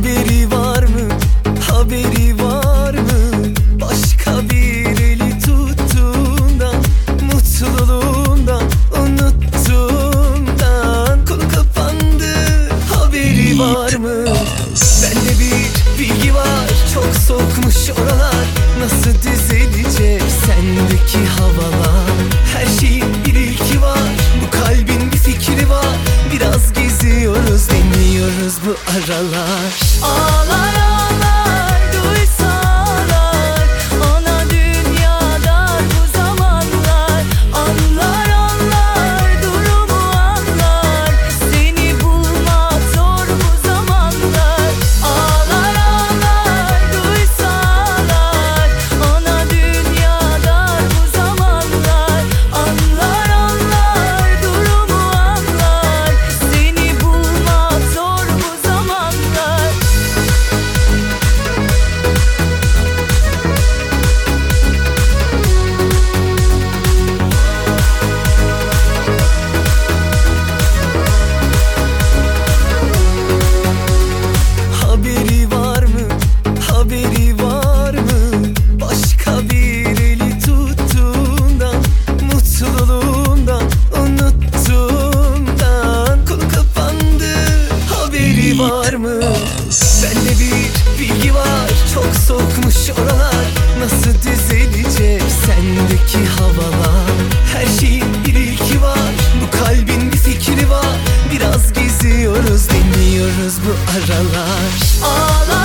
Haberi var mı? Haberi var mı? Başka bir eli tuttuğundan, mutluluğundan, unuttuğundan. Konu kapandı. Haberi var mı? Bende bir bilgi var, çok soğukmuş oralar. Nasıl düzelecek sendeki havalar? Her şeyin bir ilki var, bu kalbin bir fikri var. Biraz geziyoruz, deniyoruz bu aralar. Ağlar ağlar duysalar, ana dünyada bu zamanlar. Anlar anlar durumu anlar, seni bulmak zor bu zamanlar. Ağlar ağlar duysalar, ana dünyada bu zamanlar. Anlar anlar durumu anlar, seni bulmak zor bu zamanlar. Haberi var mı? Haberi var mı? Başka bir eli tuttuğundan, mutluluğundan, unuttuğundan. Konu kapandı. Haberi var mı? Bende bir bilgi var, çok soğukmuş oralar. Nasıl düzelecek sendeki havalar? Her şeyin bir ilki var, bu kalbin bir fikri var. Biraz geziyoruz, deniyoruz bu aralar. Ağlar